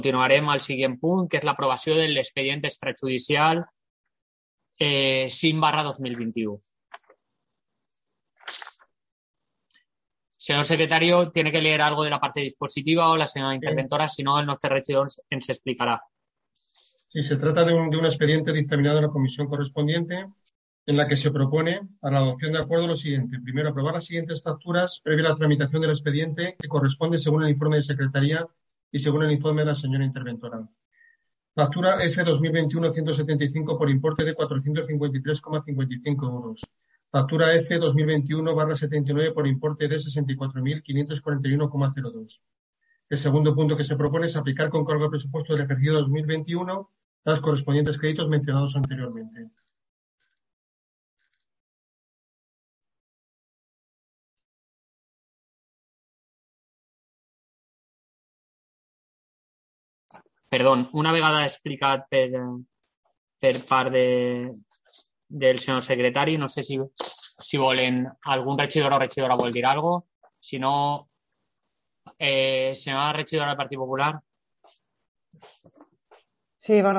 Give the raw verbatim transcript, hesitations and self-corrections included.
Continuarem al següent punt, que és l'aprovació de l'expedient extrajudicial eh, cinc barra dos mil vint-i-u. Señor secretario, ¿tiene que leer algo de la parte dispositiva o la señora interventora? Si no, el nuestro regidor nos explicará. Sí, se trata de un, de un expediente dictaminado en la comisión correspondiente en la que se propone a la adopción de acuerdo lo siguiente. Primero, aprobar las siguientes facturas previa a la tramitación del expediente que corresponde según el informe de secretaría y según el informe de la señora interventora. Factura F dos mil veintiuno ciento setenta y cinco por importe de cuatrocientos cincuenta y tres coma cincuenta y cinco euros. Factura F dos mil veintiuno barra setenta y nueve por importe de sesenta y cuatro mil quinientos cuarenta y uno coma cero dos. El segundo punto que se propone es aplicar con cargo al presupuesto del ejercicio dos mil veintiuno los correspondientes créditos mencionados anteriormente. Perdón, una vegada explicat per, per part de, del senyor secretari, no sé si, si volen algun regidor o regidora vol dir algo. Si no, eh, senyora regidora del Partit Popular. Sí, bueno,